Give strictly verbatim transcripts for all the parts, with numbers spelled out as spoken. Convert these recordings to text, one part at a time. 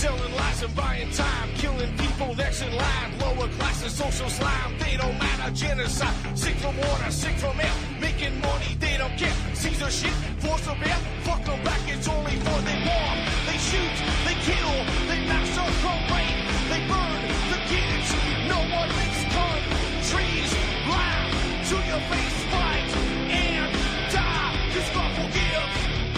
Selling lies and buying time, killing people next in line. Lower classes, social slime, they don't matter. Genocide, sick from water, sick from air. Making money, they don't care. Caesar shit, force of air. Fuck them back, it's only for they war. They shoot, they kill, they massacre, rape. They burn the kids, no one makes countries. Laugh to your face, fight and die. Cause God forgives.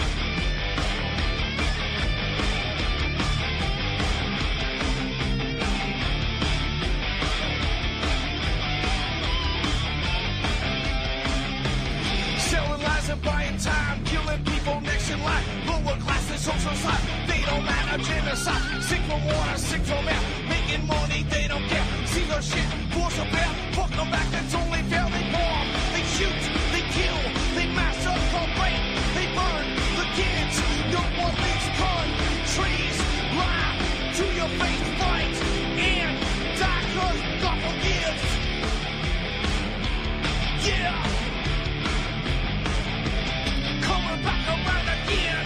Selling lies and buying time, killing people next in line. Lower classes, social slide, they don't matter. Genocide, sick from water, sick from air. Making money, they don't care. See their shit, force of air. Fuck them back, that's only fair. They bomb, they shoot, they kill, they massacre, rape. They burn the kids, no one makes countries. Lie to your face, fight and die, cause God forgives. Yeah. Coming back around again.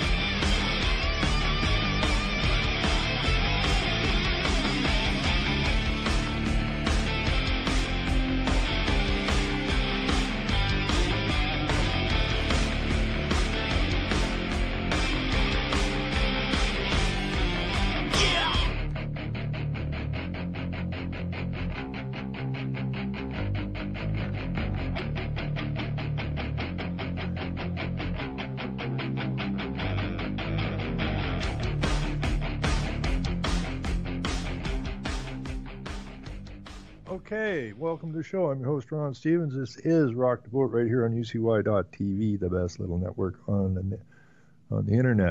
Okay, welcome to the show. I'm your host, Ron Stevens. This is Rock the Boat right here on U C Y dot T V, the best little network on the, on the internet.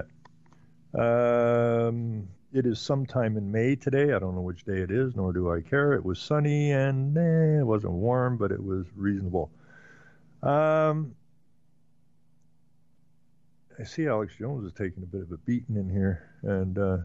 Um, it is sometime in May today. I don't know which day it is, nor do I care. It was sunny and eh, it wasn't warm, but it was reasonable. Um, I see Alex Jones is taking a bit of a beating in here. And, uh,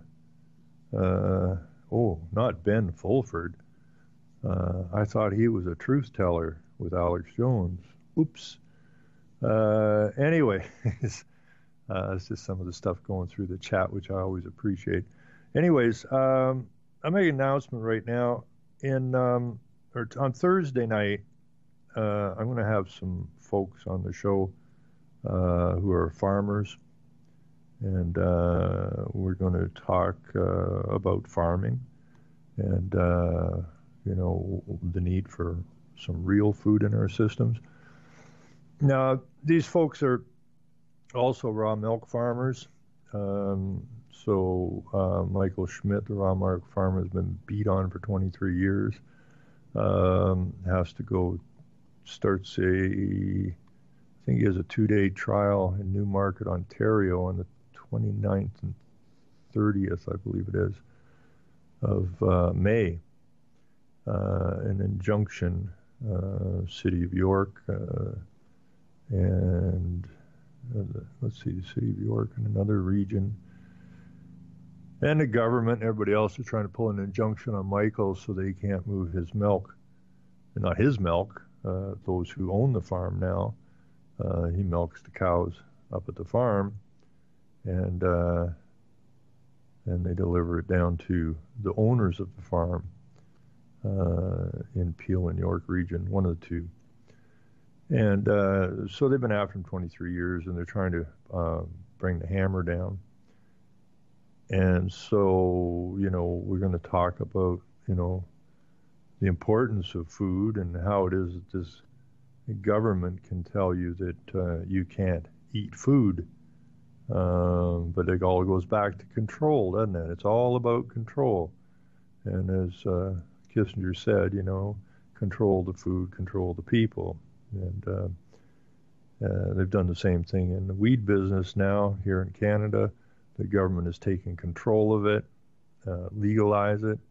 uh, oh, not Ben Fulford. Uh, I thought he was a truth teller with Alex Jones. Oops. Uh, anyway, uh, it's just some of the stuff going through the chat, which I always appreciate. Anyways, um, I'm making an announcement right now. In um, or t- on Thursday night, uh, I'm going to have some folks on the show uh, who are farmers, and uh, we're going to talk uh, about farming and uh, you know, the need for some real food in our systems. Now, these folks are also raw milk farmers. Um, so uh, Michael Schmidt, the raw milk farmer, has been beat on for twenty-three years. Um, has to go, starts a, I think he has a two-day trial in Newmarket, Ontario on the twenty-ninth and thirtieth, I believe it is, of uh, May. Uh, an injunction, uh, City of York, uh, and uh, let's see, the City of York and another region, and the government and everybody else is trying to pull an injunction on Michael so they can't move his milk, and not his milk, uh, those who own the farm now. Uh, he milks the cows up at the farm, and uh, and they deliver it down to the owners of the farm. Uh, in Peel and York region, one of the two. And uh, so they've been after him twenty-three years, and they're trying to uh, bring the hammer down. And so, you know, we're going to talk about, you know, the importance of food and how it is that this government can tell you that uh, you can't eat food. Um, but it all goes back to control, doesn't it? It's all about control. And as uh, Kissinger said, you know, control the food, control the people. And uh, uh, they've done the same thing in the weed business now here in Canada. The government is taking control of it, uh, legalize it.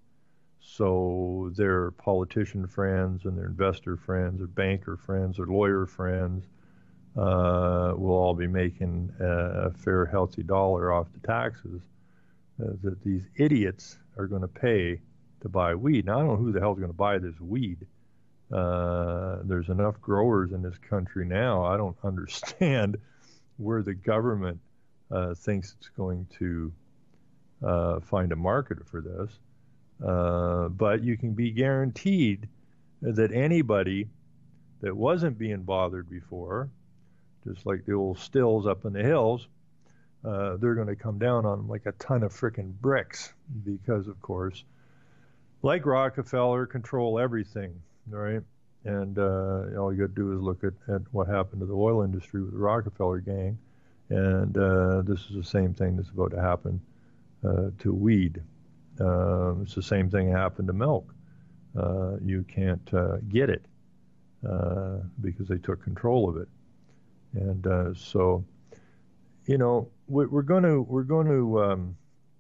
So their politician friends and their investor friends, their banker friends, their lawyer friends uh, will all be making a fair, healthy dollar off the taxes uh, that these idiots are going to pay to buy weed. Now, I don't know who the hell is going to buy this weed. Uh, there's enough growers in this country now. I don't understand where the government uh, thinks it's going to uh, find a market for this. Uh, but you can be guaranteed that anybody that wasn't being bothered before, just like the old stills up in the hills, uh, they're going to come down on them like a ton of frickin' bricks because, of course, like Rockefeller, control everything, right? And uh, all you got to do is look at, at what happened to the oil industry with the Rockefeller gang. And uh, this is the same thing that's about to happen uh, to weed. Uh, it's the same thing that happened to milk. Uh, you can't uh, get it uh, because they took control of it. And uh, so, you know, we're going to we're going to um,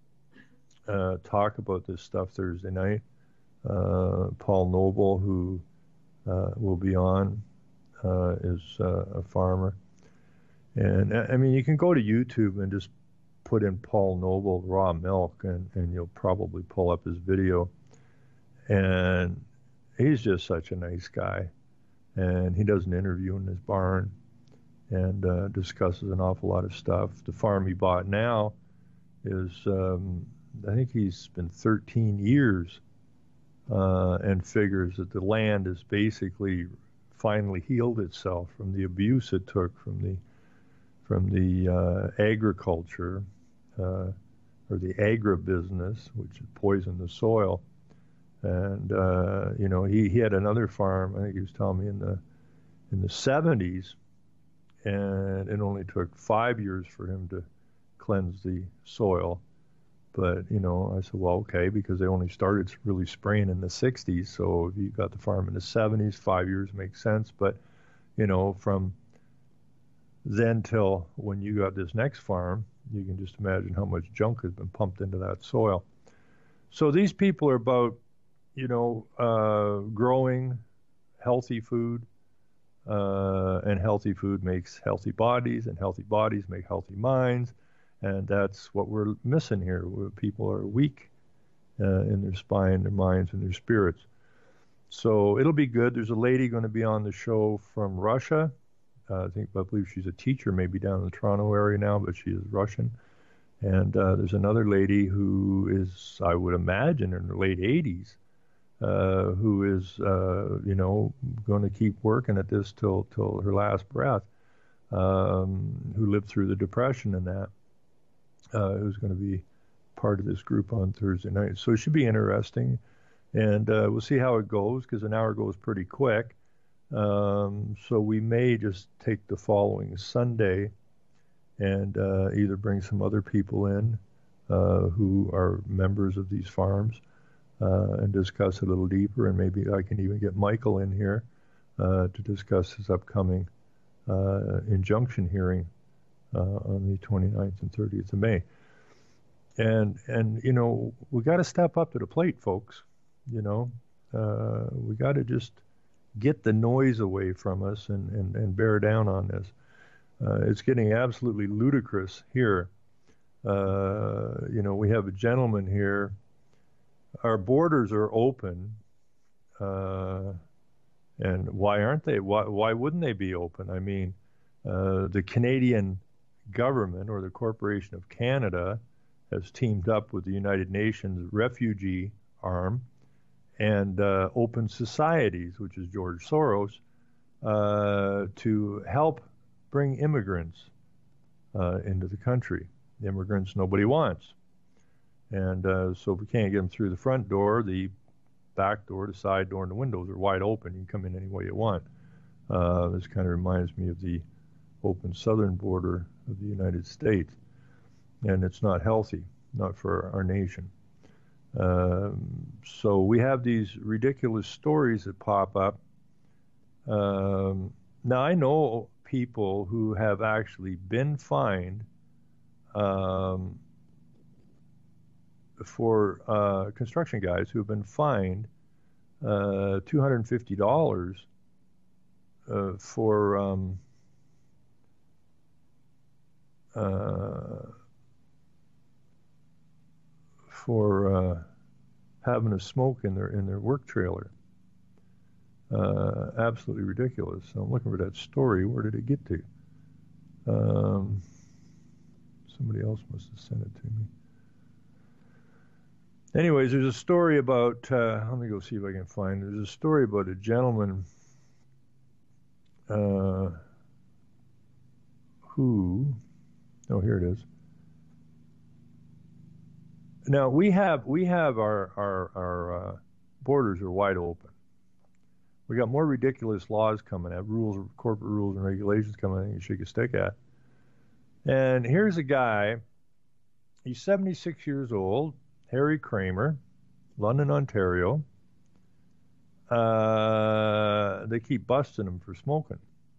uh, talk about this stuff Thursday night. Uh, Paul Noble, who uh, will be on, uh, is uh, a farmer. And I mean, you can go to YouTube and just put in Paul Noble raw milk, and, and you'll probably pull up his video. And he's just such a nice guy. And he does an interview in his barn and uh, discusses an awful lot of stuff. The farm he bought now is, um, I think he's been thirteen years uh, and figures that the land has basically finally healed itself from the abuse it took from the from the uh, agriculture uh, or the agribusiness, which poisoned the soil. And uh, you know, he, he had another farm. I think he was telling me in the in the seventies, and it only took five years for him to cleanse the soil. But you know, I said, well, okay, because they only started really spraying in the sixties. So if you got the farm in the seventies, five years makes sense. But you know, from then till when you got this next farm, you can just imagine how much junk has been pumped into that soil. So these people are about, you know, uh, growing healthy food, uh, and healthy food makes healthy bodies, and healthy bodies make healthy minds, and that's what we're missing here, where people are weak uh, in their spine, their minds, and their spirits. So it'll be good. There's a lady going to be on the show from Russia. Uh, I think, I believe she's a teacher, maybe down in the Toronto area now, but she is Russian. And uh, there's another lady who is, I would imagine, in her late eighties, uh, who is, uh, you know, going to keep working at this till till her last breath, um, who lived through the Depression and that, uh, who's going to be part of this group on Thursday night. So it should be interesting. And uh, we'll see how it goes, because an hour goes pretty quick. Um, so we may just take the following Sunday and uh, either bring some other people in uh, who are members of these farms uh, and discuss a little deeper, and maybe I can even get Michael in here uh, to discuss his upcoming uh, injunction hearing uh, on the twenty-ninth and thirtieth of May. And, and you know, we got to step up to the plate, folks. You know, uh, we got to just get the noise away from us and, and, and bear down on this. Uh, it's getting absolutely ludicrous here. Uh, you know, we have a gentleman here. Our borders are open. Uh, and why aren't they? Why, why wouldn't they be open? I mean, uh, the Canadian government, or the Corporation of Canada, has teamed up with the United Nations refugee arm and uh, Open Societies, which is George Soros, uh, to help bring immigrants uh, into the country. Immigrants nobody wants. And uh, so if we can't get them through the front door, the back door, the side door, and the windows are wide open. You can come in any way you want. Uh, this kind of reminds me of the open southern border of the United States. And it's not healthy, not for our nation. Um, so we have these ridiculous stories that pop up. Um, now, I know people who have actually been fined um, for uh, construction guys who have been fined uh, two hundred fifty dollars uh, for um, uh, for uh, having a smoke in their in their work trailer. Uh, absolutely ridiculous. So I'm looking for that story. Where did it get to? Um, somebody else must have sent it to me. anyways, there's a story about, uh, let me go see if I can find, there's a story about a gentleman uh, who, oh, here it is. Now, we have, we have our, our, our uh, borders are wide open. We got more ridiculous laws coming out, rules, corporate rules and regulations coming out you shake a stick at. And here's a guy, he's seventy-six years old, Harry Kramer, London, Ontario. Uh, they keep busting him for smoking.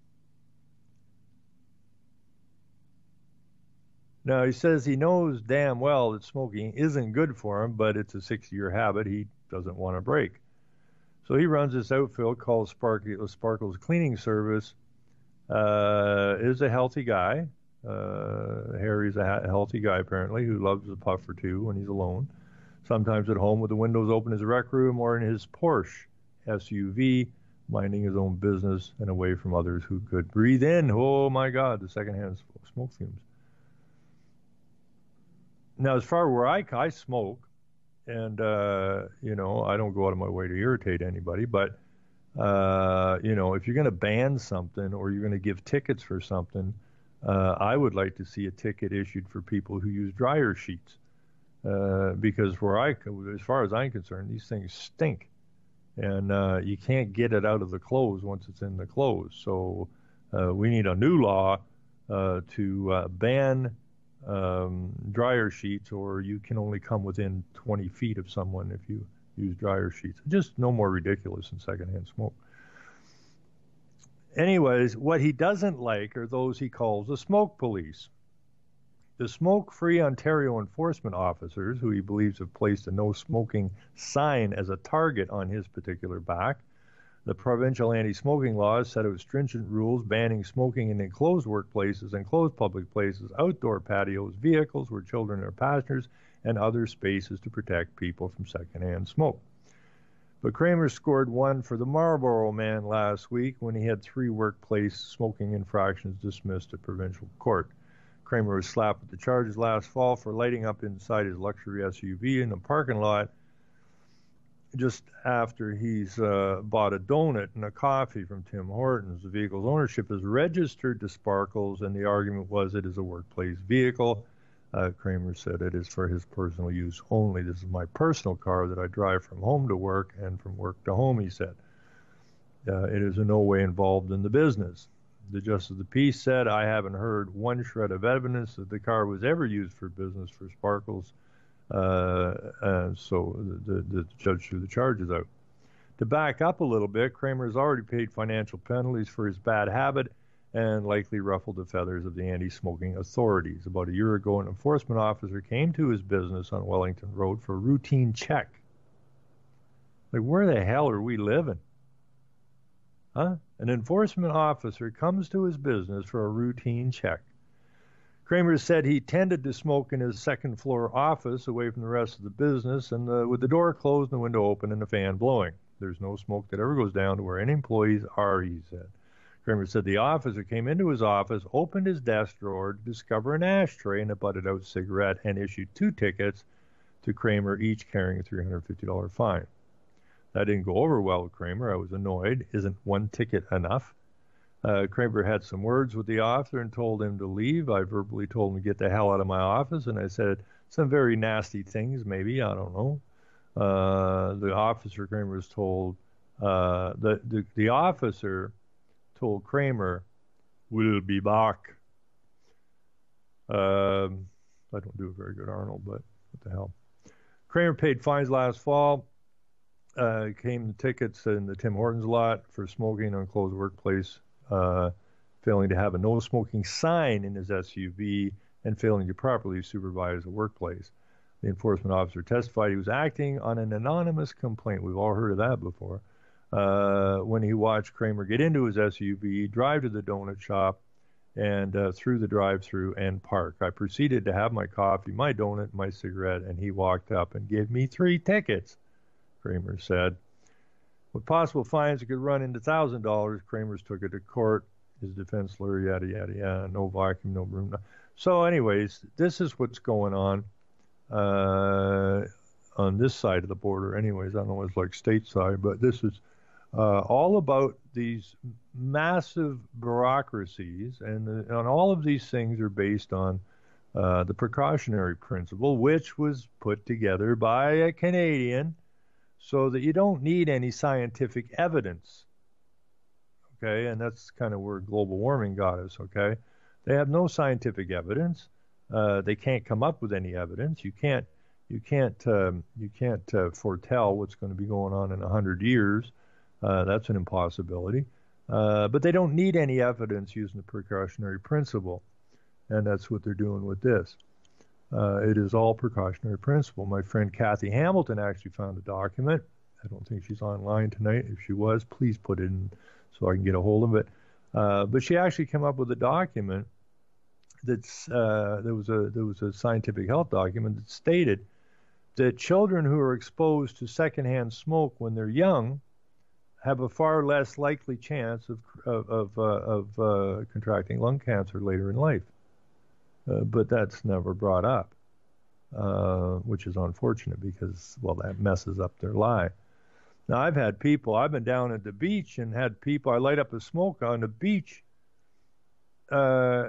Now, he says he knows damn well that smoking isn't good for him, but it's a sixty-year habit he doesn't want to break. So he runs this outfit called Sparky, Sparkles Cleaning Service. Uh, is a healthy guy. Uh, Harry's a ha- healthy guy, apparently, who loves a puff or two when he's alone. Sometimes at home with the windows open in his rec room or in his Porsche S U V, minding his own business and away from others who could breathe in, oh my God, the secondhand smoke fumes. Now, as far where I, I smoke, and, uh, you know, I don't go out of my way to irritate anybody, but, uh, you know, if you're going to ban something or you're going to give tickets for something, uh, I would like to see a ticket issued for people who use dryer sheets. Uh, because where I, as far as I'm concerned, these things stink. And uh, you can't get it out of the clothes once it's in the clothes. So uh, we need a new law uh, to uh, ban um, dryer sheets, or you can only come within twenty feet of someone if you use dryer sheets. Just no more ridiculous than secondhand smoke. Anyways, what he doesn't like are those he calls the smoke police. The smoke-free Ontario enforcement officers, who he believes have placed a no-smoking sign as a target on his particular back. The provincial anti-smoking laws set out stringent rules banning smoking in enclosed workplaces, enclosed public places, outdoor patios, vehicles where children are passengers, and other spaces to protect people from secondhand smoke. But Kramer scored one for the Marlboro man last week when he had three workplace smoking infractions dismissed at provincial court. Kramer was slapped with the charges last fall for lighting up inside his luxury S U V in a parking lot just after he's uh, bought a donut and a coffee from Tim Hortons. The vehicle's ownership is registered to Sparkles, and the argument was it is a workplace vehicle. Uh, Kramer said it is for his personal use only. This is my personal car that I drive from home to work and from work to home, he said. Uh, it is in no way involved in the business. The Justice of the Peace said, I haven't heard one shred of evidence that the car was ever used for business for Sparkles. Uh, and so the, the, the judge threw the charges out. To back up a little bit, Kramer has already paid financial penalties for his bad habit and likely ruffled the feathers of the anti-smoking authorities. About a year ago, an enforcement officer came to his business on Wellington Road for a routine check. Like, where the hell are we living? Huh? An enforcement officer comes to his business for a routine check. Kramer said he tended to smoke in his second floor office away from the rest of the business and the, with the door closed and the window open and the fan blowing. There's no smoke that ever goes down to where any employees are, he said. Kramer said the officer came into his office, opened his desk drawer to discover an ashtray and a butted out cigarette, and issued two tickets to Kramer, each carrying a three hundred fifty dollars fine. That didn't go over well with Kramer. I was annoyed. Isn't one ticket enough? Uh, Kramer had some words with the officer and told him to leave. I verbally told him to get the hell out of my office, and I said some very nasty things, maybe, I don't know. Uh, the officer, Kramer was told, uh, the, the, the officer told Kramer, we'll be back. Um, I don't do a very good Arnold, but what the hell. Kramer paid fines last fall. Uh, came the tickets in the Tim Hortons lot for smoking on closed workplace, uh, failing to have a no smoking sign in his S U V, and failing to properly supervise the workplace. The enforcement officer testified he was acting on an anonymous complaint. We've all heard of that before. Uh, when he watched Kramer get into his S U V, drive to the donut shop, and uh, through the drive-through and park. I proceeded to have my coffee, my donut, my cigarette, and he walked up and gave me three tickets, Kramer said. With possible fines that could run into one thousand dollars, Kramer's took it to court. His defense lawyer, yada, yada, yada, no vacuum, no room. No. So anyways, this is what's going on. Uh, on this side of the border anyways. I don't know what it's like stateside, but this is uh, all about these massive bureaucracies, and, the, and all of these things are based on uh, the precautionary principle, which was put together by a Canadian so that you don't need any scientific evidence. Okay, and that's kind of where global warming got us, okay? They have no scientific evidence. Uh, they can't come up with any evidence. You can't, you can't, um, you can't uh, foretell what's going to be going on in a hundred years. Uh, that's an impossibility. Uh, but they don't need any evidence using the precautionary principle, and that's what they're doing with this. Uh, it is all precautionary principle. My friend Kathy Hamilton actually found a document. I don't think she's online tonight. If she was, please put it in so I can get a hold of it. Uh, but she actually came up with a document that's uh, there was a there was a scientific health document that stated that children who are exposed to secondhand smoke when they're young have a far less likely chance of of of, uh, of uh, contracting lung cancer later in life. Uh, but that's never brought up, uh, which is unfortunate because, well, that messes up their life. Now, I've had people, I've been down at the beach and had people, I light up a smoke on the beach, uh,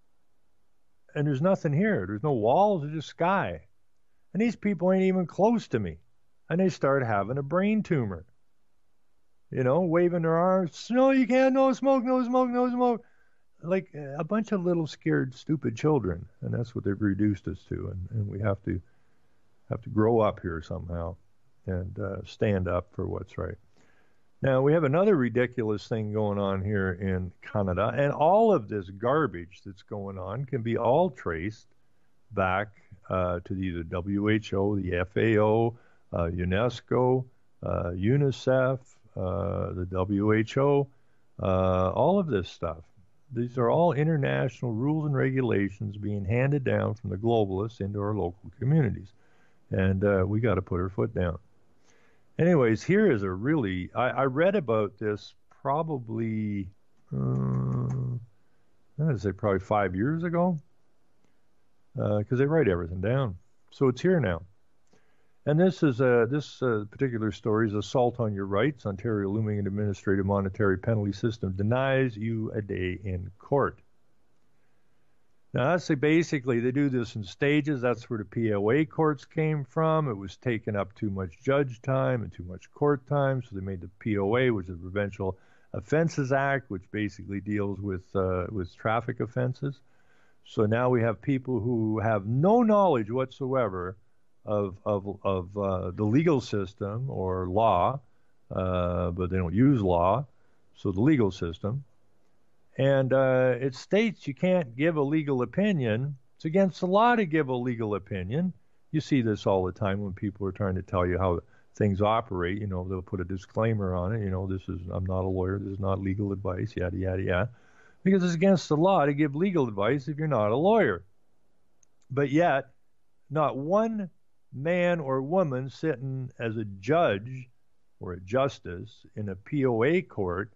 and there's nothing here. There's no walls, there's just sky. And these people ain't even close to me. And they start having a brain tumor. You know, waving their arms, no, you can't, no smoke, no smoke, no smoke. Like a bunch of little scared, stupid children. And that's what they've reduced us to. And, and we have to have to grow up here somehow and uh, stand up for what's right. Now, we have another ridiculous thing going on here in Canada, and all of this garbage that's going on can be all traced back uh, to either W H O, the F A O, uh, UNESCO, uh, UNICEF, uh, the W H O, uh, all of this stuff. These are all international rules and regulations being handed down from the globalists into our local communities. And uh, we got to put our foot down. Anyways, here is a really, I, I read about this probably, uh, I'm going to say probably five years ago, because uh, they write everything down. So it's here now. And this is a, this uh, particular story is assault on your rights. Ontario looming administrative monetary penalty system denies you a day in court. Now, that's basically, they do this in stages. That's where the P O A courts came from. It was taking up too much judge time and too much court time, so they made the P O A, which is the Provincial Offences Act, which basically deals with uh, with traffic offenses. So now we have people who have no knowledge whatsoever of of of uh, the legal system or law, uh, but they don't use law, so the legal system. And uh, it states you can't give a legal opinion. It's against the law to give a legal opinion. You see this all the time when people are trying to tell you how things operate. You know, they'll put a disclaimer on it. You know, this is, I'm not a lawyer. This is not legal advice, yada, yada, yada. Because it's against the law to give legal advice if you're not a lawyer. But yet, not one man or woman sitting as a judge or a justice in a P O A court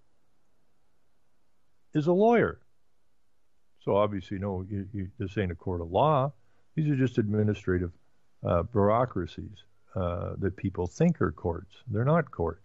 is a lawyer. So obviously, no, you, you, this ain't a court of law. These are just administrative uh, bureaucracies uh, that people think are courts. They're not courts.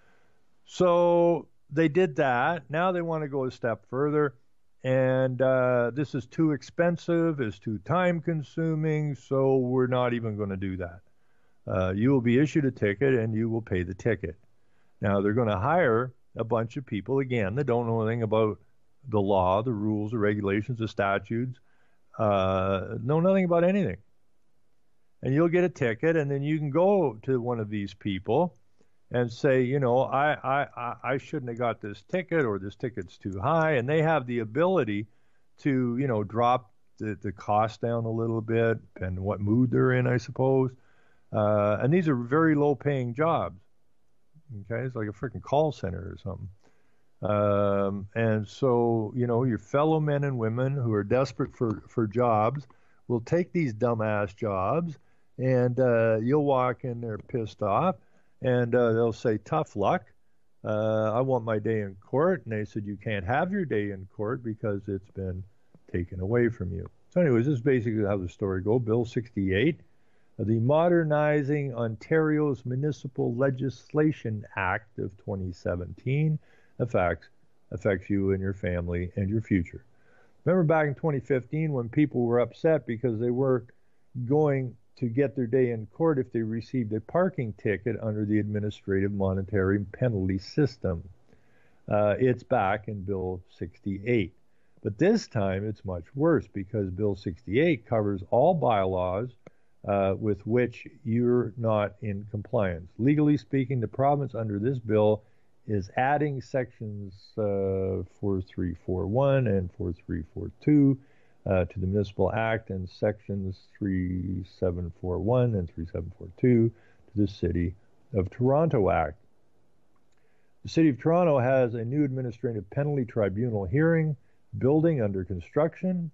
So they did that. Now they want to go a step further. And uh, this is too expensive, it's too time-consuming, so we're not even going to do that. Uh, you will be issued a ticket, and you will pay the ticket. Now, they're going to hire a bunch of people, again, that don't know anything about the law, the rules, the regulations, the statutes, uh, know nothing about anything. And you'll get a ticket, and then you can go to one of these people and say, you know, I, I, I shouldn't have got this ticket, or this ticket's too high. And they have the ability to, you know, drop the, the cost down a little bit, and what mood they're in, I suppose. Uh, and these are very low-paying jobs. Okay, it's like a freaking call center or something. Um, and so, you know, your fellow men and women who are desperate for, for jobs will take these dumbass jobs, and uh, you'll walk in there pissed off, and uh, they'll say, tough luck. Uh, I want my day in court. And they said, you can't have your day in court because it's been taken away from you. So anyways, this is basically how the story goes. Bill sixty-eight The Modernizing Ontario's Municipal Legislation Act of twenty seventeen affects, affects you and your family and your future. Remember back in twenty fifteen when people were upset because they weren't going to get their day in court if they received a parking ticket under the Administrative Monetary Penalty System. Uh, it's back in Bill sixty-eight. But this time it's much worse because Bill sixty-eight covers all bylaws uh, with which you're not in compliance. Legally speaking, the province under this bill is adding sections uh, four three four one and four three four two uh, to the Municipal Act and sections three seven four one and three seven four two to the City of Toronto Act. The City of Toronto has a new administrative penalty tribunal hearing building under construction,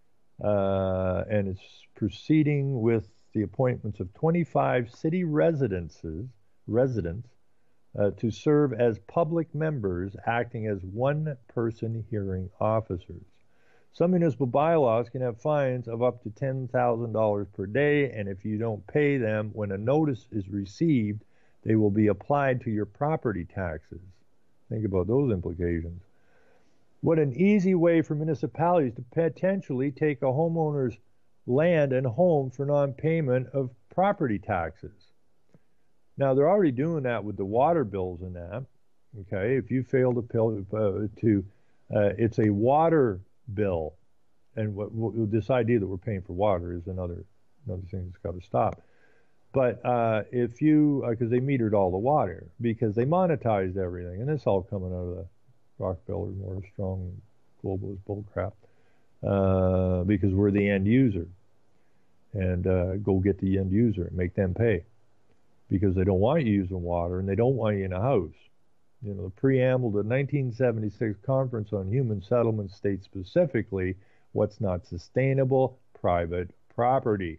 uh, and it's proceeding with the appointments of twenty-five city residences, residents uh, to serve as public members acting as one-person hearing officers. Some municipal bylaws can have fines of up to ten thousand dollars per day, and if you don't pay them when a notice is received, they will be applied to your property taxes. Think about those implications. What an easy way for municipalities to potentially take a homeowner's land and home for non-payment of property taxes. Now, they're already doing that with the water bills and that. Okay, if you fail to pay, uh, to, uh, it's a water bill, and what, what, this idea that we're paying for water is another another thing that's got to stop. But uh, if you, because uh, they metered all the water, because they monetized everything, and this all coming out of the Rockefeller, more strong globalist bullcrap, uh, because we're the end user, and uh, go get the end user and make them pay, because they don't want you using water and they don't want you in a house. You know, the preamble to the nineteen seventy-six Conference on Human Settlements states specifically what's not sustainable: private property.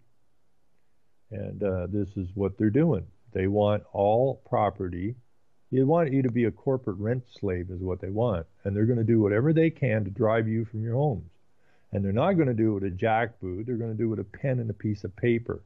And uh, this is what they're doing. They want all property. They want you to be a corporate rent slave is what they want. And they're going to do whatever they can to drive you from your homes. And they're not going to do it with a jackboot. They're going to do it with a pen and a piece of paper.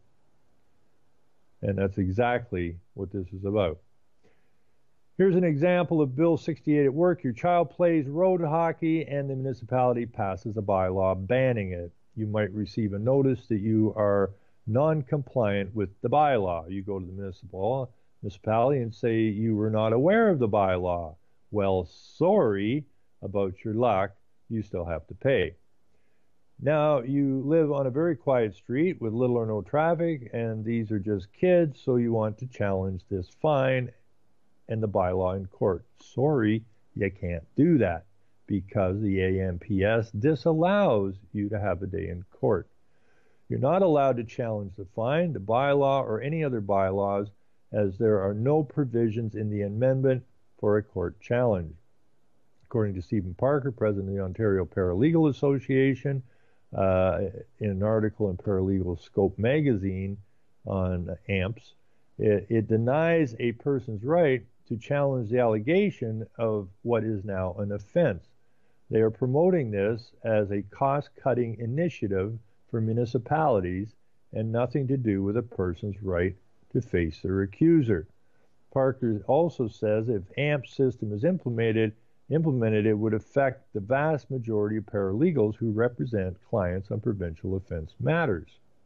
And that's exactly what this is about. Here's an example of Bill sixty-eight at work. Your child plays road hockey and the municipality passes a bylaw banning it. You might receive a notice that you are non-compliant with the bylaw. You go to the municipal municipality and say you were not aware of the bylaw. Well, sorry about your luck. You still have to pay. Now, you live on a very quiet street with little or no traffic, and these are just kids, so you want to challenge this fine and the bylaw in court. Sorry, you can't do that because the A M P S disallows you to have a day in court. You're not allowed to challenge the fine, the bylaw, or any other bylaws, as there are no provisions in the amendment for a court challenge. According to Stephen Parker, president of the Ontario Paralegal Association, uh, in an article in Paralegal Scope magazine on A M P S, it, it denies a person's right to challenge the allegation of what is now an offense. They are promoting this as a cost-cutting initiative for municipalities and nothing to do with a person's right to face their accuser. Parker also says if A M P S system is implemented, implemented, it would affect the vast majority of paralegals who represent clients on provincial offense matters.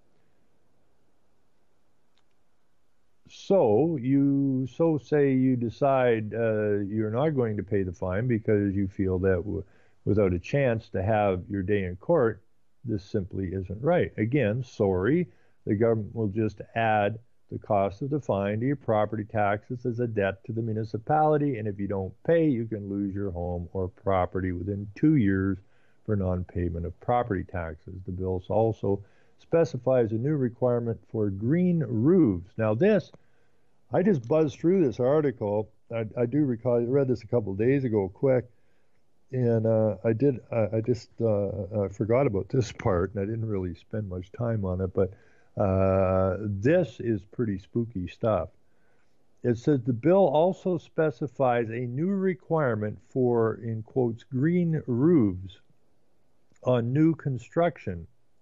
So you so say you decide uh, you're not going to pay the fine because you feel that w- without a chance to have your day in court, this simply isn't right. Again, sorry, the government will just add the cost of the fine to your property taxes as a debt to the municipality, and if you don't pay, you can lose your home or property within two years for non-payment of property taxes. The bill also specifies a new requirement for green roofs. Now this, I just buzzed through this article. I, I do recall, I read this a couple of days ago quick, and uh, I did, uh, I just uh, I forgot about this part, and I didn't really spend much time on it, but uh, this is pretty spooky stuff. It says the bill also specifies a new requirement for, in quotes, green roofs on new construction.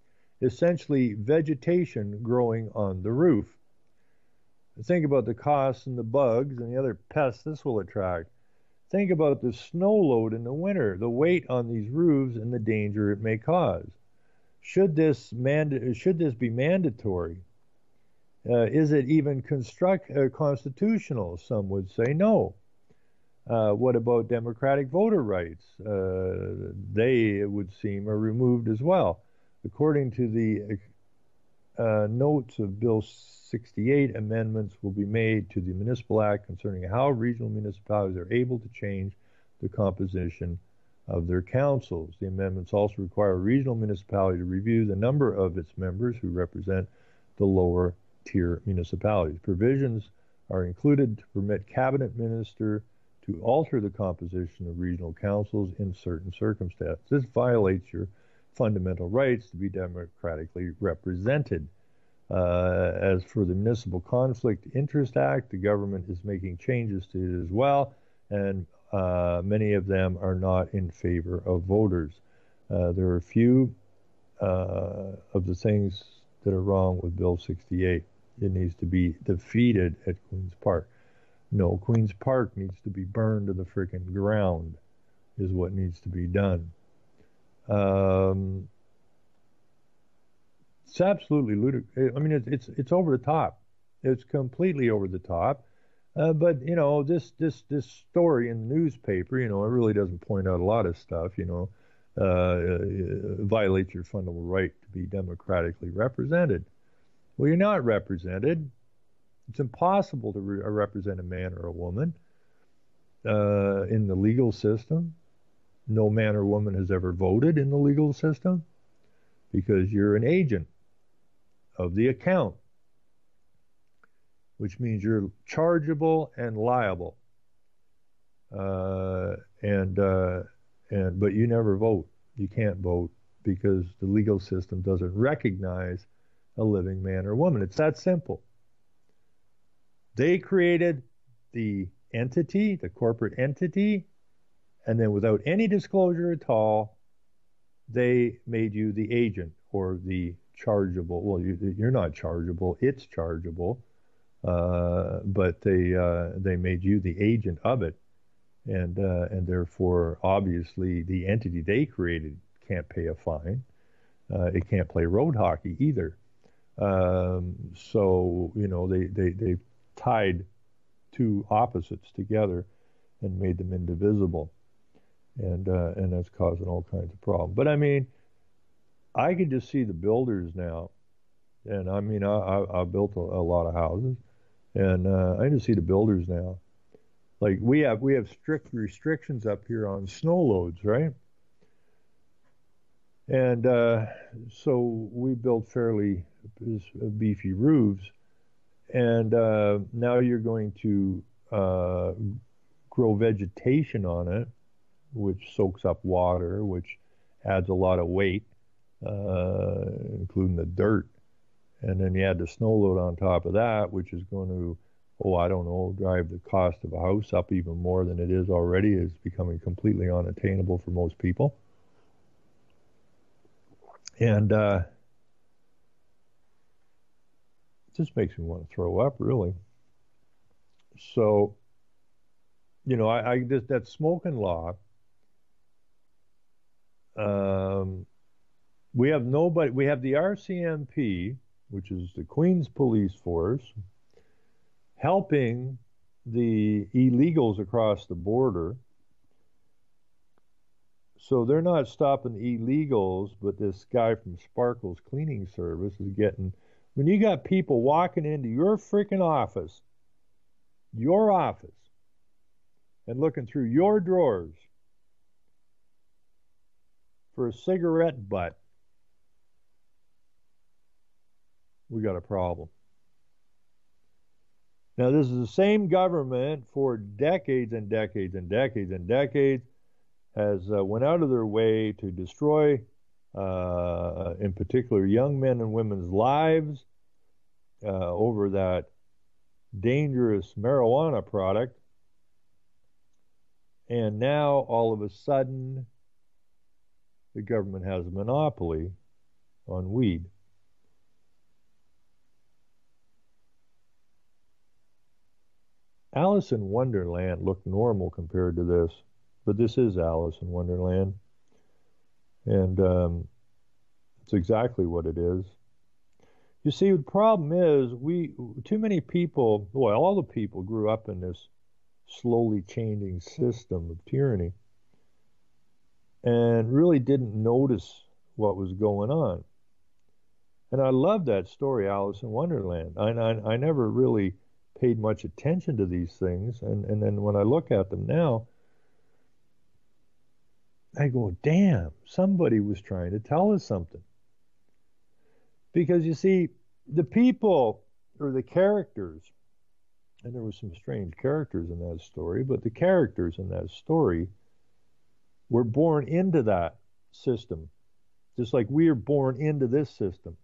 essentially vegetation growing on the roof. Think about the costs and the bugs and the other pests this will attract. Think about the snow load in the winter, the weight on these roofs and the danger it may cause. Should this, manda- should this be mandatory? Uh, is it even construct, uh, constitutional? Some would say no. Uh, what about democratic voter rights? Uh, they, it would seem, are removed as well. According to the uh, notes of Bill sixty-eight, amendments will be made to the Municipal Act concerning how regional municipalities are able to change the composition of their councils. The amendments also require a regional municipality to review the number of its members who represent the lower tier municipalities. Provisions are included to permit cabinet minister to alter the composition of regional councils in certain circumstances. This violates your fundamental rights to be democratically represented. Uh, as for the Municipal Conflict Interest Act, the government is making changes to it as well, and uh, many of them are not in favor of voters. Uh, there are a few uh, of the things that are wrong with Bill sixty-eight. It needs to be defeated at Queen's Park. No, Queen's Park needs to be burned to the frickin' ground, is what needs to be done. Um, it's absolutely ludicrous. I mean, it's it's it's over the top. It's completely over the top. Uh, but you know, this this this story in the newspaper, you know, it really doesn't point out a lot of stuff. You know, uh, uh, violates your fundamental right to be democratically represented. Well, you're not represented. It's impossible to re- represent a man or a woman uh, in the legal system. No man or woman has ever voted in the legal system because you're an agent of the account, which means you're chargeable and liable. Uh, and uh, and but you never vote. You can't vote because the legal system doesn't recognize a living man or woman. It's that simple. They created the entity, the corporate entity, and then without any disclosure at all, they made you the agent or the chargeable. Well, you, you're not chargeable; it's chargeable, uh, but they uh, they made you the agent of it, and uh, and therefore, obviously, the entity they created can't pay a fine. Uh, it can't play road hockey either. Um, so you know they they they tied two opposites together and made them indivisible. And uh, and that's causing all kinds of problems. But I mean, I can just see the builders now, and I mean, I I, I built a, a lot of houses, and uh, I just see the builders now. Like we have we have strict restrictions up here on snow loads, right? And uh, so we built fairly beefy roofs, and uh, now you're going to uh, grow vegetation on it, which soaks up water, which adds a lot of weight, uh, including the dirt. And then you add the snow load on top of that, which is going to, oh, I don't know, drive the cost of a house up even more than it is already. It's becoming completely unattainable for most people. And uh, it just makes me want to throw up, really. So, you know, I, I just, that smoking law, Um, we have nobody, we have the R C M P, which is the Queen's Police Force, helping the illegals across the border. So they're not stopping the illegals, but this guy from Sparkles Cleaning Service is getting, when you got people walking into your freaking office, your office, and looking through your drawers for a cigarette butt, we got a problem. Now, this is the same government for decades and decades and decades and decades has uh, went out of their way to destroy, uh, in particular, young men and women's lives uh, over that dangerous marijuana product. And now, all of a sudden, the government has a monopoly on weed. Alice in Wonderland looked normal compared to this, but this is Alice in Wonderland, and um, it's exactly what it is. You see, the problem is we too many people, well, all the people grew up in this slowly changing system of tyranny and really didn't notice what was going on. And I love that story, Alice in Wonderland. I, I, I never really paid much attention to these things, and, and then when I look at them now, I go, damn, somebody was trying to tell us something. Because you see, the people or the characters, and there were some strange characters in that story, but the characters in that story were born into that system, just like we are born into this system.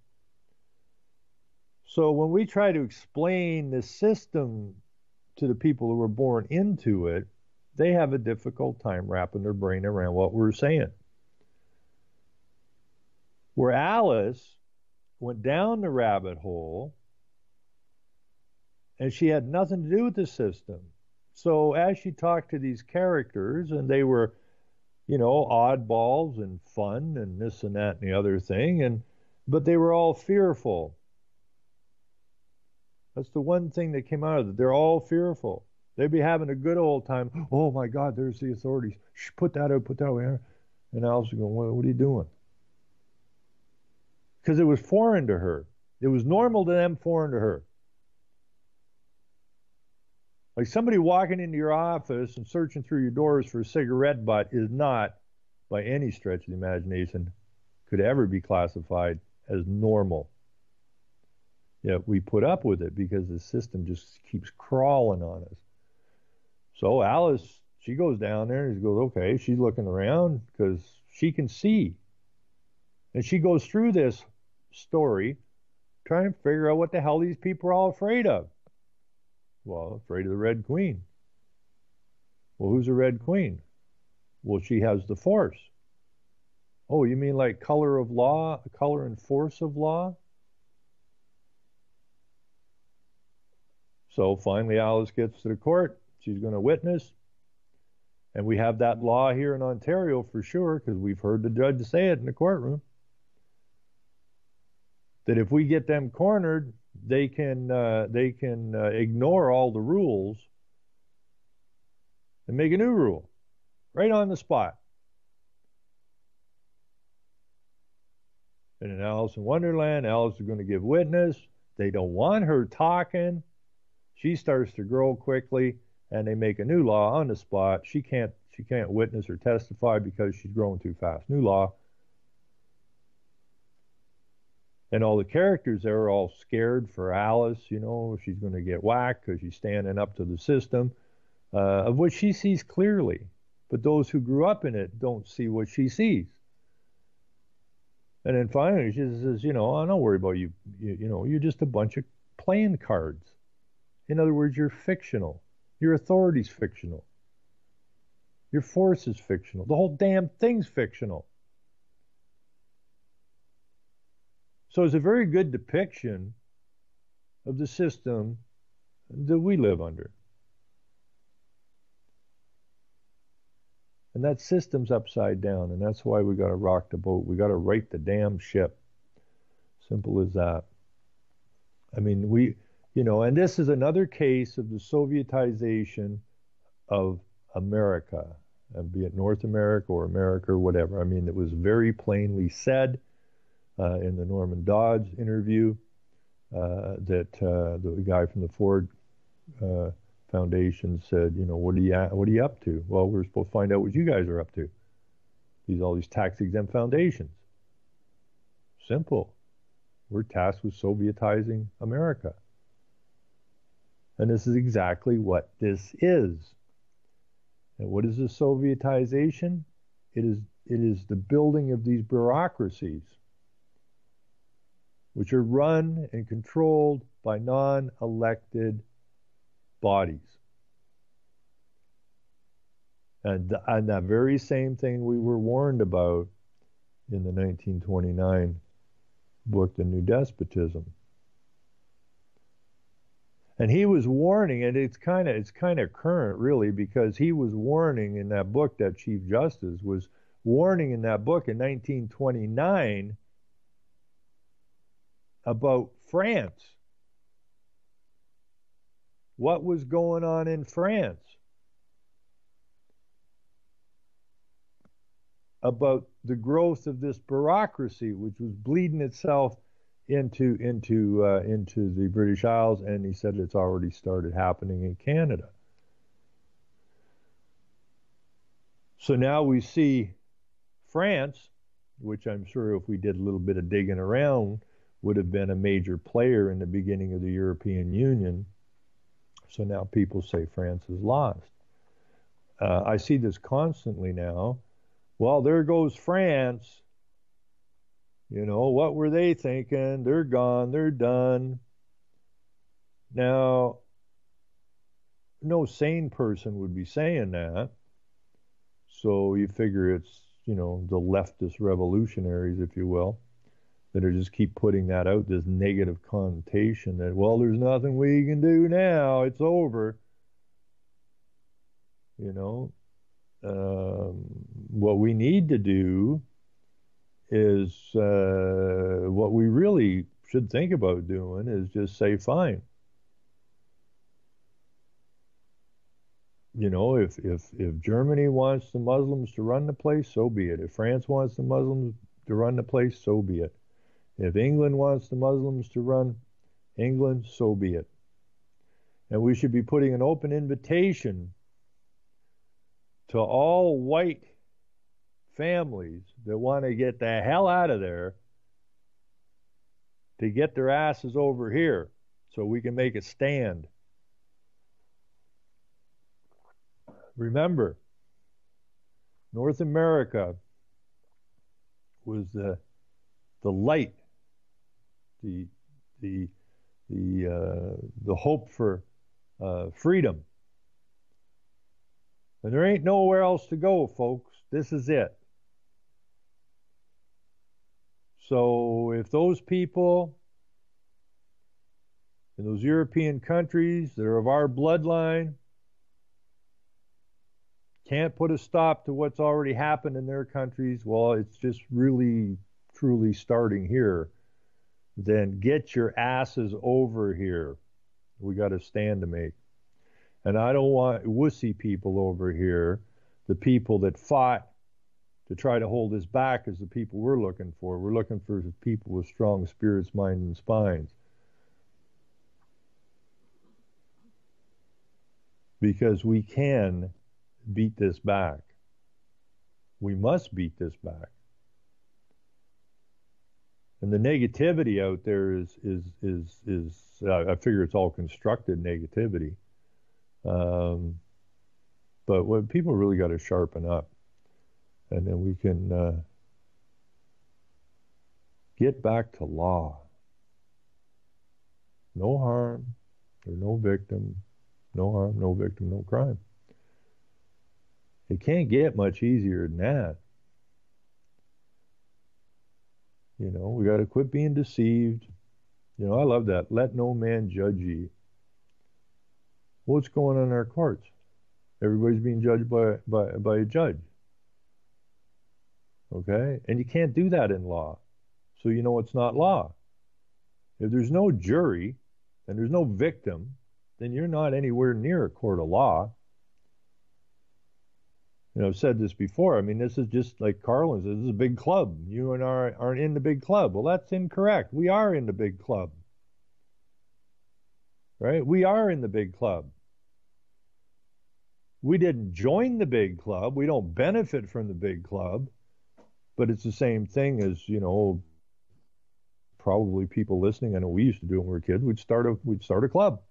So when we try to explain the system to the people who were born into it, they have a difficult time wrapping their brain around what we're saying. Where Alice went down the rabbit hole, and she had nothing to do with the system. So as she talked to these characters, and they were, you know, oddballs and fun and this and that and the other thing, and but they were all fearful. That's the one thing that came out of it. They're all fearful. They'd be having a good old time. Oh my God, there's the authorities. Shh, put that out, put that out. And Alice was going, what, what are you doing? Because it was foreign to her. It was normal to them, foreign to her. Like somebody walking into your office and searching through your doors for a cigarette butt is not, by any stretch of the imagination, could ever be classified as normal. Yet we put up with it because the system just keeps crawling on us. So Alice, she goes down there and she goes, okay, she's looking around because she can see. And she goes through this story trying to figure out what the hell these people are all afraid of. Well, afraid of the Red Queen. Well, who's the Red Queen? Well, she has the Force. Oh, you mean like color of law, color and force of law? So finally Alice gets to the court. She's going to witness. And we have that law here in Ontario for sure, because we've heard the judge say it in the courtroom, that if we get them cornered, they can uh, they can uh, ignore all the rules and make a new rule right on the spot. And in Alice in Wonderland, Alice is going to give witness. They don't want her talking. She starts to grow quickly, and they make a new law on the spot. She can't she can't witness or testify because she's growing too fast. New law. And all the characters there are all scared for Alice, you know, she's going to get whacked because she's standing up to the system, uh, of which she sees clearly. But those who grew up in it don't see what she sees. And then finally she says, you know, I don't worry about you. You, you know, you're just a bunch of playing cards. In other words, you're fictional. Your authority's fictional. Your force is fictional. The whole damn thing's fictional. So it's a very good depiction of the system that we live under. And that system's upside down, and that's why we got to rock the boat. We got to right the damn ship. Simple as that. I mean, we, you know, and this is another case of the Sovietization of America, and be it North America or America or whatever. I mean, it was very plainly said uh, in the Norman Dodds interview uh, that uh, the guy from the Ford uh, Foundation said, you know, what are you what are you up to? Well, we're supposed to find out what you guys are up to. These all these tax-exempt foundations. Simple. We're tasked with Sovietizing America. And this is exactly what this is. And what is the Sovietization? It is, it is the building of these bureaucracies, which are run and controlled by non-elected bodies. And, and that very same thing we were warned about in the nineteen twenty-nine book, The New Despotism. And he was warning, and it's kind of it's kind of current, really, because he was warning in that book, that Chief Justice was warning in that book in nineteen twenty-nine about France. What was going on in France? About the growth of this bureaucracy, which was bleeding itself into into uh, into the British Isles, and he said it's already started happening in Canada. So now we see France, which I'm sure if we did a little bit of digging around, would have been a major player in the beginning of the European Union. So now people say France is lost. Uh, I see this constantly now. Well, there goes France. You know, what were they thinking? They're gone. They're done. Now, no sane person would be saying that. So you figure it's, you know, the leftist revolutionaries, if you will, that are just keep putting that out, this negative connotation that, well, there's nothing we can do now. It's over. You know, um, what we need to do is uh, what we really should think about doing is just say, fine. You know, if, if, if Germany wants the Muslims to run the place, so be it. If France wants the Muslims to run the place, so be it. If England wants the Muslims to run England, so be it. And we should be putting an open invitation to all white families that want to get the hell out of there to get their asses over here so we can make a stand. Remember, North America was the the light, the the the uh, the hope for uh, freedom, and there ain't nowhere else to go, folks. This is it. So if those people in those European countries that are of our bloodline can't put a stop to what's already happened in their countries, well, it's just really, truly starting here. Then get your asses over here. We got a stand to make. And I don't want wussy people over here. The people that fought to try to hold us back is the people we're looking for. We're looking for people with strong spirits, minds, and spines. Because we can beat this back. We must beat this back. And the negativity out there is is is is uh, I figure it's all constructed negativity. Um, but what people really got to sharpen up, and then we can uh, get back to law. No harm, or no victim, no harm, no victim, no crime. It can't get much easier than that. You know, we got to quit being deceived. You know, I love that. Let no man judge ye. What's going on in our courts? Everybody's being judged by, by, by a judge. Okay? And you can't do that in law. So you know it's not law. If there's no jury and there's no victim, then you're not anywhere near a court of law. You know, I've said this before. I mean, this is just like Carlin says, this is a big club. You and I aren't in the big club. Well, that's incorrect. We are in the big club. Right? We are in the big club. We didn't join the big club. We don't benefit from the big club. But it's the same thing as, you know, probably people listening. I know we used to do it when we were kids. We'd start a, we'd start a club.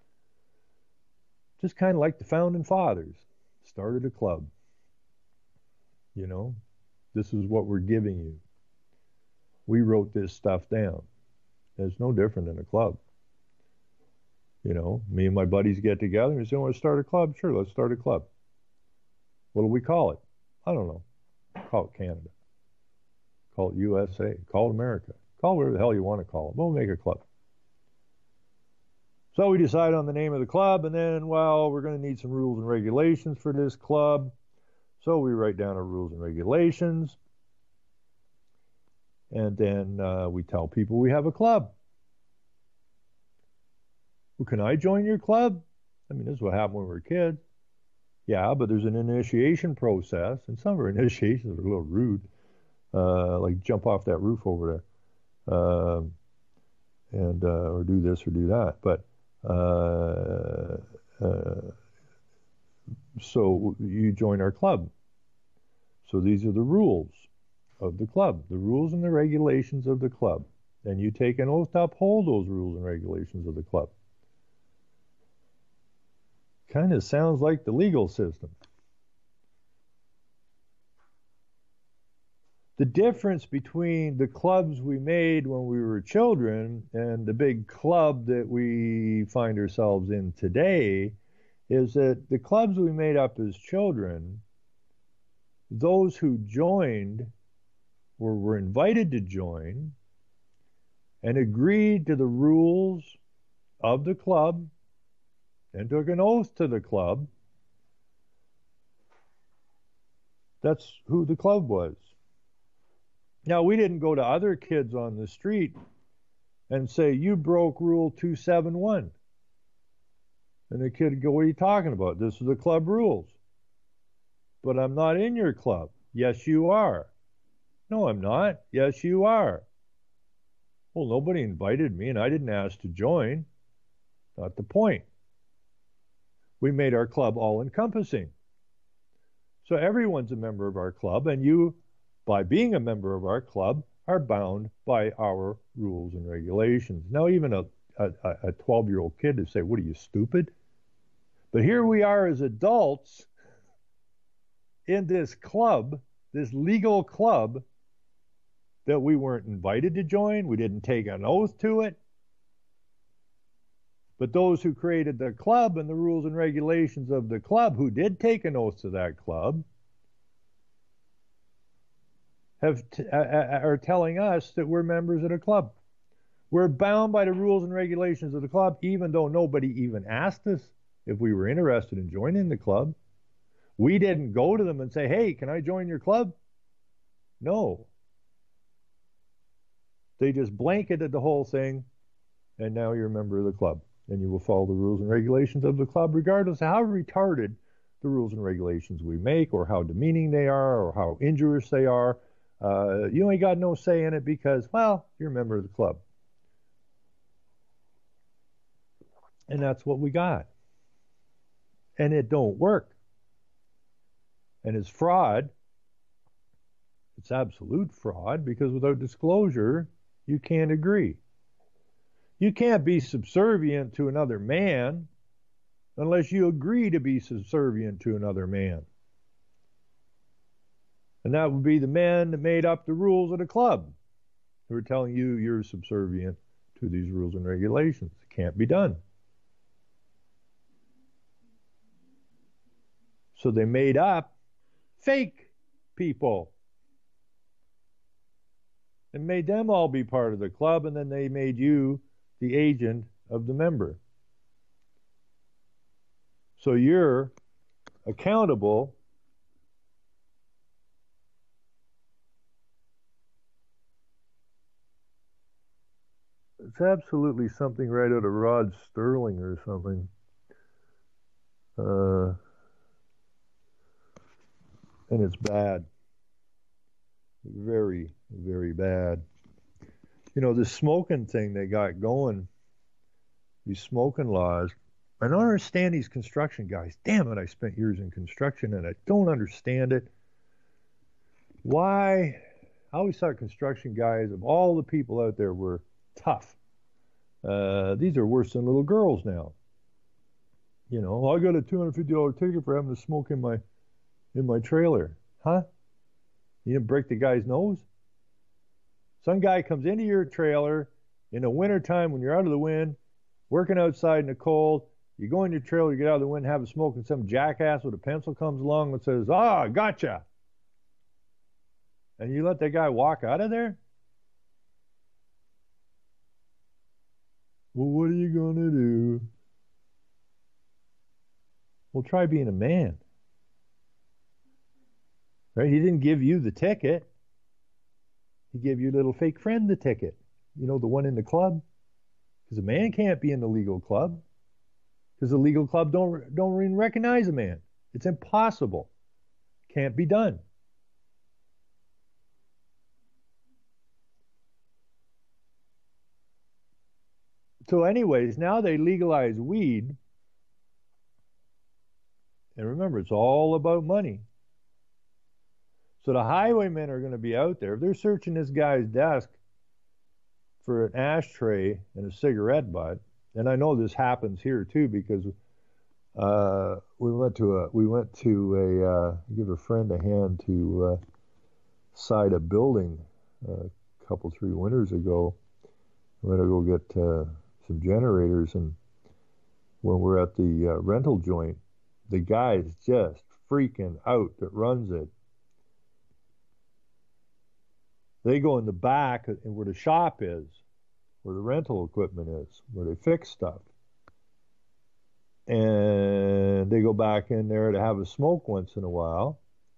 Just kind of like the Founding Fathers started a club. You know, this is what we're giving you. We wrote this stuff down. It's no different than a club. You know, me and my buddies get together and say, want to start a club? Sure, let's start a club. What do we call it? I don't know. Call it Canada. Call it U S A. Call it America. Call it whatever the hell you want to call it. We'll make a club. So we decide on the name of the club, and then, well, we're going to need some rules and regulations for this club. So we write down our rules and regulations, and then uh, we tell people we have a club. Well, can I join your club? I mean, this is what happened when we were kids. Yeah, but there's an initiation process, and some of our initiations are a little rude, uh, like jump off that roof over there, uh, and uh, or do this or do that. But uh, uh, so you join our club. So these are the rules of the club, the rules and the regulations of the club, and you take an oath to uphold those rules and regulations of the club. Kind of sounds like the legal system. The difference between the clubs we made when we were children and the big club that we find ourselves in today is that the clubs we made up as children, those who joined or were invited to join and agreed to the rules of the club and took an oath to the club. That's who the club was. Now, we didn't go to other kids on the street and say, you broke rule two seventy-one. And the kid would go, what are you talking about? This is the club rules. But I'm not in your club. Yes, you are. No, I'm not. Yes, you are. Well, nobody invited me and I didn't ask to join. Not the point. We made our club all-encompassing. So everyone's a member of our club, and you, by being a member of our club, are bound by our rules and regulations. Now, even a, a twelve-year-old kid would say, what are you, stupid? But here we are as adults in this club, this legal club, that we weren't invited to join. We didn't take an oath to it. But those who created the club and the rules and regulations of the club, who did take an oath to that club, have t- are telling us that we're members of the club. We're bound by the rules and regulations of the club, even though nobody even asked us if we were interested in joining the club. We didn't go to them and say, hey, can I join your club? No. They just blanketed the whole thing, and now you're a member of the club. And you will follow the rules and regulations of the club, regardless of how retarded the rules and regulations we make, or how demeaning they are, or how injurious they are. Uh, you ain't got no say in it because, well, you're a member of the club. And that's what we got. And it don't work. And it's fraud. It's absolute fraud, because without disclosure, you can't agree. You can't be subservient to another man unless you agree to be subservient to another man. And that would be the men that made up the rules of the club, who are telling you you're subservient to these rules and regulations. It can't be done. So they made up fake people and made them all be part of the club, and then they made you the agent of the member. So you're accountable it's absolutely something right out of Rod Sterling or something. Uh, and it's bad. Very, very bad. You know, this smoking thing they got going, these smoking laws, I don't understand these construction guys. Damn it, I spent years in construction and I don't understand it. Why? I always thought construction guys, of all the people out there, were tough. Uh, these are worse than little girls now. You know, I got a two hundred fifty dollars ticket for having to smoke in my in my trailer. Huh? You didn't break the guy's nose? Some guy comes into your trailer in the wintertime when you're out of the wind, working outside in the cold. You go in your trailer, you get out of the wind, have a smoke, and some jackass with a pencil comes along and says, ah, gotcha. And you let that guy walk out of there? Well, what are you going to do? Well, try being a man. Right? He didn't give you the ticket. He gave your little fake friend the ticket. You know, the one in the club. Because a man can't be in the legal club. Because the legal club don't don't even recognize a man. It's impossible. Can't be done. So anyways, now they legalize weed. And remember, it's all about money. So the highwaymen are going to be out there. If they're searching this guy's desk for an ashtray and a cigarette butt, and I know this happens here too because uh, we went to a we went to a uh, give a friend a hand to uh, side a building uh, a couple three winters ago. We went to go get uh, some generators, and when we're at the uh, rental joint, the guy's just freaking out that runs it. They go in the back and where the shop is, where the rental equipment is, where they fix stuff. And they go back in there to have a smoke once in a while.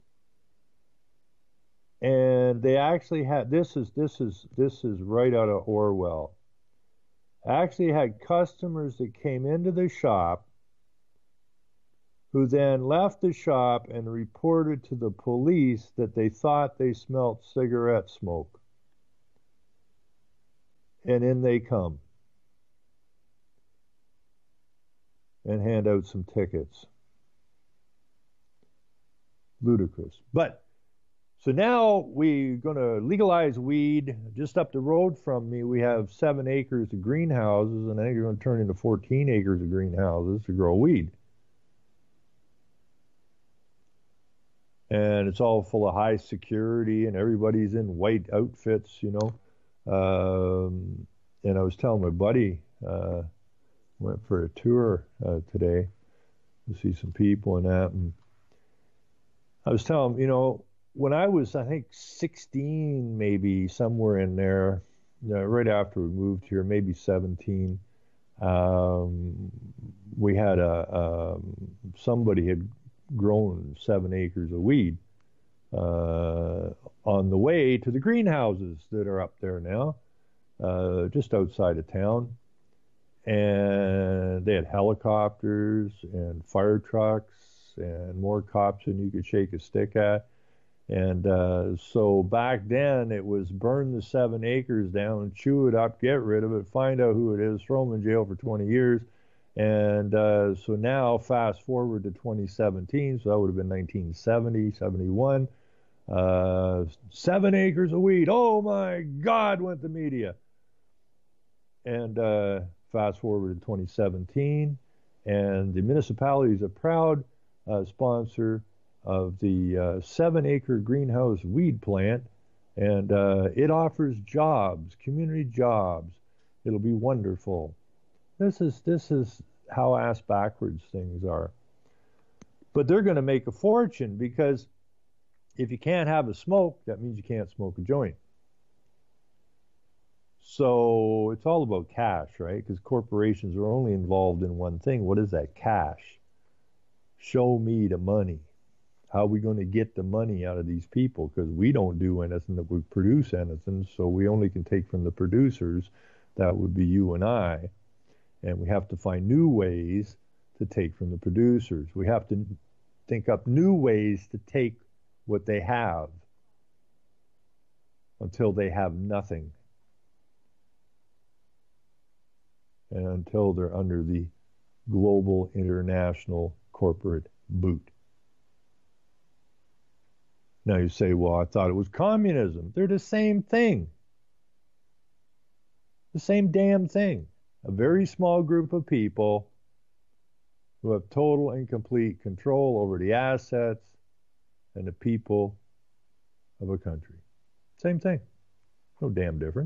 And they actually had this is this is this is right out of Orwell. Actually had customers that came into the shop who then left the shop and reported to the police that they thought they smelt cigarette smoke. And in they come and hand out some tickets. Ludicrous. But so now we're going to legalize weed. Just up the road from me, we have seven acres of greenhouses, and I think we're going to turn into fourteen acres of greenhouses to grow weed. And it's all full of high security, and everybody's in white outfits, you know. Um, and I was telling my buddy, uh, went for a tour uh, today to see some people and that. And I was telling him, you know, when I was, I think, sixteen, maybe somewhere in there, you know, right after we moved here, maybe seventeen, um, we had a, um, somebody had grown seven acres of weed uh, on the way to the greenhouses that are up there now, uh, just outside of town. And they had helicopters and fire trucks and more cops than you could shake a stick at. And uh, so back then it was burn the seven acres down, chew it up, get rid of it, find out who it is, throw them in jail for twenty years. And uh, so now fast forward to twenty seventeen, so that would have been nineteen seventy, seventy-one, uh, seven acres of weed. Oh my God, went the media. And uh, fast forward to twenty seventeen, and the municipality is a proud uh, sponsor of the uh, seven-acre greenhouse weed plant, and uh, it offers jobs, community jobs. It'll be wonderful. This is this is how ass backwards things are. But they're going to make a fortune, because if you can't have a smoke, that means you can't smoke a joint. So it's all about cash, right? Because corporations are only involved in one thing. What is that? Cash. Show me the money. How are we going to get the money out of these people? Because we don't do anything that would produce anything, so we only can take from the producers. That would be you and I. And we have to find new ways to take from the producers. We have to think up new ways to take what they have until they have nothing. And until they're under the global international corporate boot. Now you say, well, I thought it was communism. They're the same thing. The same damn thing. A very small group of people who have total and complete control over the assets and the people of a country. Same thing. No damn difference.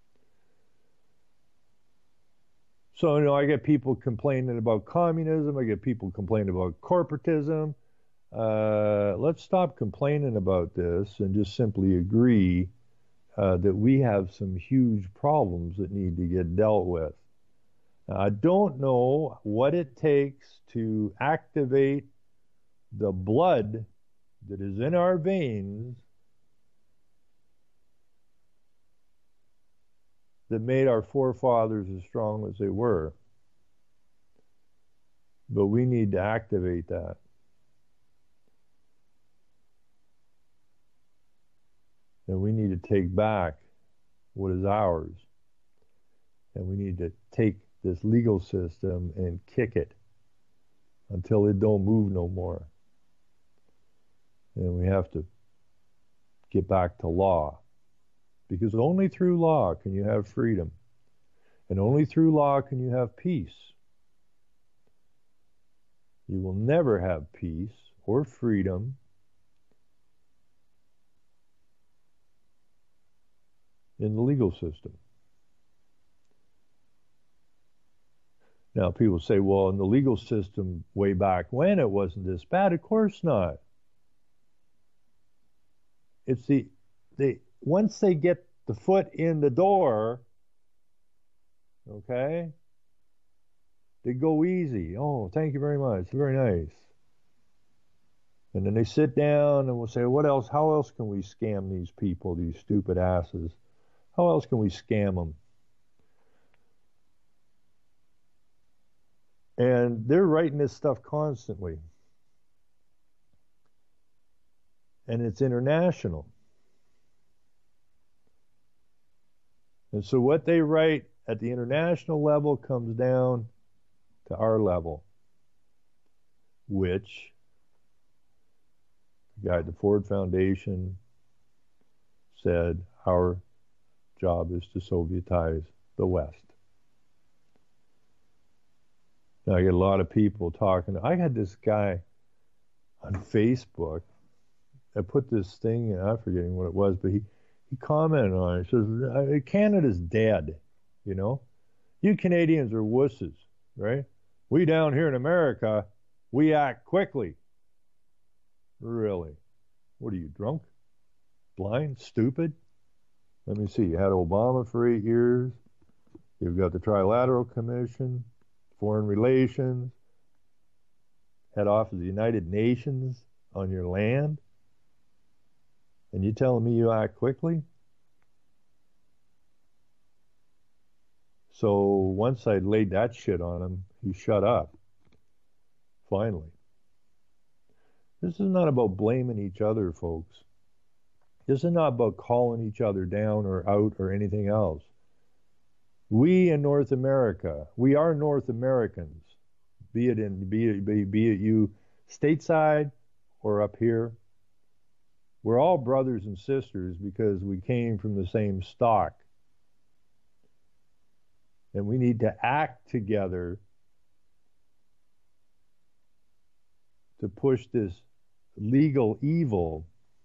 So, you know, I get people complaining about communism. I get people complaining about corporatism. Uh, let's stop complaining about this and just simply agree uh, that we have some huge problems that need to get dealt with. I don't know what it takes to activate the blood that is in our veins that made our forefathers as strong as they were. But we need to activate that. And we need to take back what is ours. And we need to take this legal system and kick it until it don't move no more. And we have to get back to law. Because only through law can you have freedom. And only through law can you have peace. You will never have peace or freedom in the legal system. Now, people say, well, in the legal system way back when, it wasn't this bad. Of course not. It's the, they, once they get the foot in the door, okay, they go easy. Oh, thank you very much. Very nice. And then they sit down and we'll say, what else? How else can we scam these people, these stupid asses? How else can we scam them? And they're writing this stuff constantly. And it's international. And so what they write at the international level comes down to our level, which the guy at the Ford Foundation said our job is to Sovietize the West. Now, I get a lot of people talking. I had this guy on Facebook that put this thing, and I'm forgetting what it was, but he, he commented on it. He says, Canada's dead, you know? You Canadians are wusses, right? We down here in America, we act quickly. Really? What are you, drunk? Blind? Stupid? Let me see. You had Obama for eight years. You've got the Trilateral Commission, Foreign Relations, head office of the United Nations on your land. And you telling me you act quickly? So once I laid that shit on him, he shut up. Finally. This is not about blaming each other, folks. This is not about calling each other down or out or anything else. We in North America, we are North Americans, be it in be it, be, be it you stateside or up here. We're all brothers and sisters because we came from the same stock. And we need to act together to push this legal evil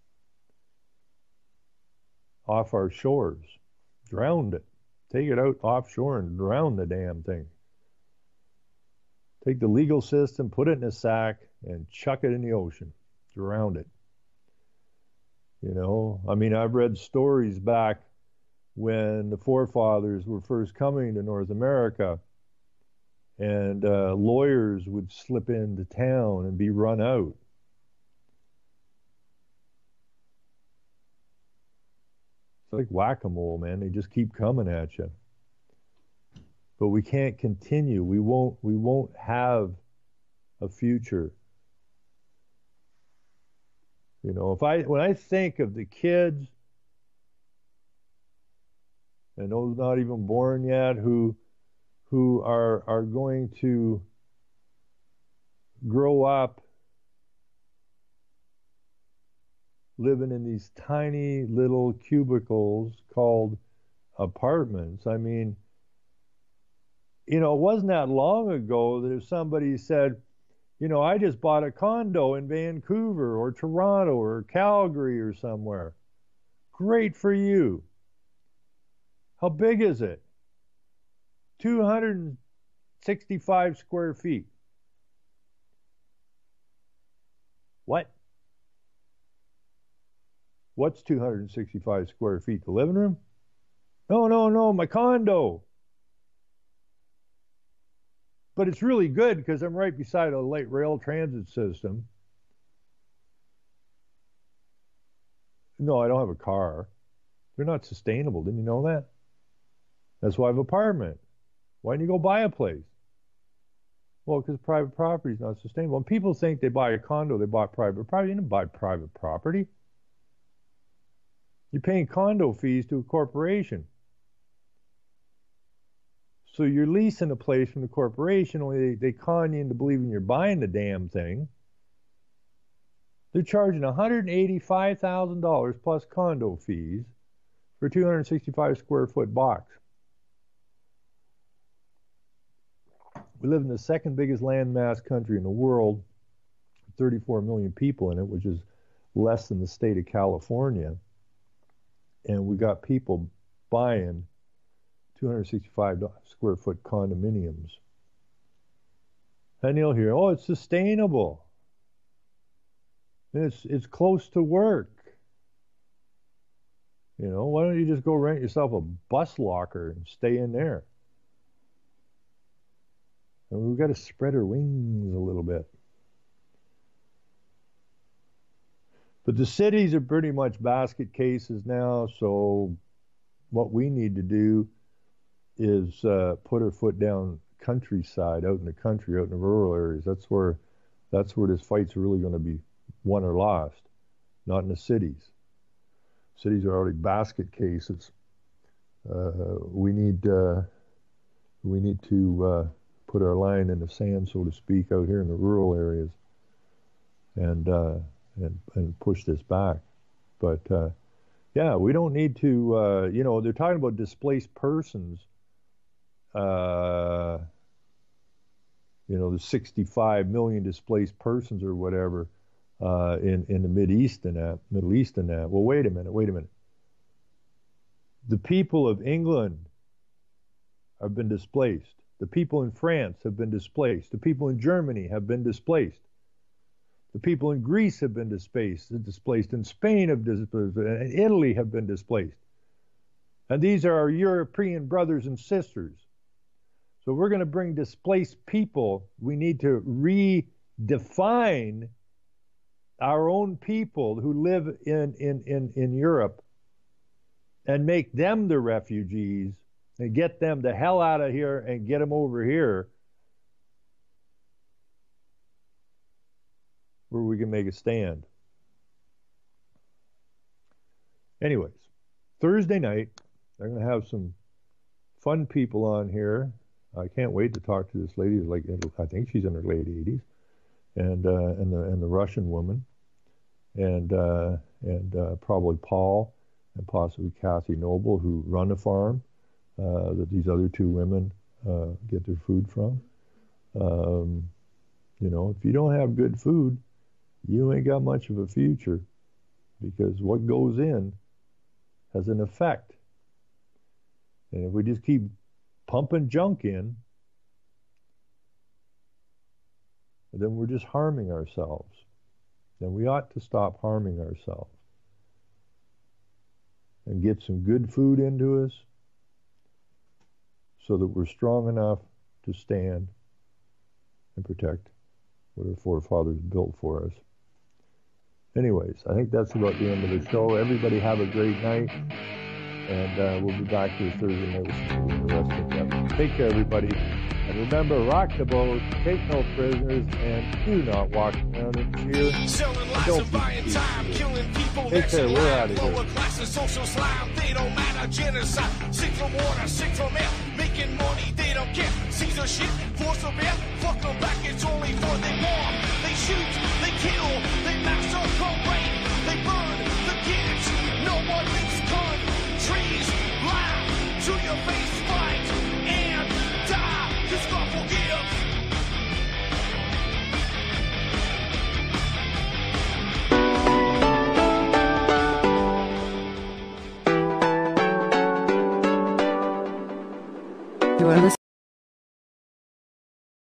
off our shores. Drown it. Take it out offshore and drown the damn thing. Take the legal system, put it in a sack, and chuck it in the ocean. Drown it. You know, I mean, I've read stories back when the forefathers were first coming to North America, and uh, lawyers would slip into town and be run out. It's like whack-a-mole, man. They just keep coming at you. But we can't continue. We won't, we won't have a future. You know, if I, when I think of the kids, and those not even born yet, who, who are, are going to grow up living in these tiny little cubicles called apartments. I mean, you know, it wasn't that long ago that if somebody said, you know, I just bought a condo in Vancouver or Toronto or Calgary or somewhere. Great for you. How big is it? two hundred sixty-five square feet. What? What's two hundred sixty-five square feet? The living room? No, no, no, my condo. But it's really good because I'm right beside a light rail transit system. No, I don't have a car. They're not sustainable. Didn't you know that? That's why I have an apartment. Why didn't you go buy a place? Well, because private property is not sustainable. And people think they buy a condo, they bought private property. You didn't buy private property. You're paying condo fees to a corporation. So you're leasing a place from the corporation, only they, they con you into believing you're buying the damn thing. They're charging one hundred eighty-five thousand dollars plus condo fees for a two hundred sixty-five square foot box. We live in the second biggest landmass country in the world, thirty-four million people in it, which is less than the state of California. And we got people buying two hundred sixty-five square foot condominiums. And you'll hear, oh, it's sustainable. It's it's close to work. You know, why don't you just go rent yourself a bus locker and stay in there? And we've got to spread our wings a little bit. But the cities are pretty much basket cases now, so what we need to do is uh, put our foot down countryside, out in the country, out in the rural areas. That's where that's where this fight's really going to be won or lost, not in the cities. Cities are already basket cases. Uh, we need uh, we need to uh, put our line in the sand, so to speak, out here in the rural areas, and uh, and and push this back. But uh, yeah, we don't need to. Uh, you know, they're talking about displaced persons. Uh, you know, the sixty-five million displaced persons or whatever. Uh, in, in the Middle East and that, Middle East and that. Well, wait a minute, wait a minute. The people of England have been displaced. The people in France have been displaced. The people in Germany have been displaced. The people in Greece have been displaced. Displaced. In Spain have been displaced. And Italy have been displaced. And these are our European brothers and sisters. So we're going to bring displaced people. We need to redefine our own people who live in, in, in, in Europe and make them the refugees and get them the hell out of here and get them over here where we can make a stand. Anyways, Thursday night, they're going to have some fun people on here. I can't wait to talk to this lady. Like, I think she's in her late eighties. And uh, and the and the Russian woman, and uh, and uh, probably Paul, and possibly Kathy Noble, who run a farm uh, that these other two women uh, get their food from. Um, you know, if you don't have good food, you ain't got much of a future, because what goes in has an effect. And if we just keep pumping junk in, then we're just harming ourselves. Then we ought to stop harming ourselves and get some good food into us so that we're strong enough to stand and protect what our forefathers built for us. Anyways, I think that's about the end of the show. Everybody have a great night, and uh, we'll be back here Thursday night with the rest of them. Take care, everybody. And remember, rock the boat, take no prisoners, and do not walk around in fear. Selling lies and buying time, killing people. Take care, we're out of here. Lower class and social slime, they don't matter. Genocide, sick from water, sick from air. Making money, they don't care. Caesar shit, force of air. Fuck them back, it's only for they bomb. They shoot, they kill, they massacre, rape, they burn.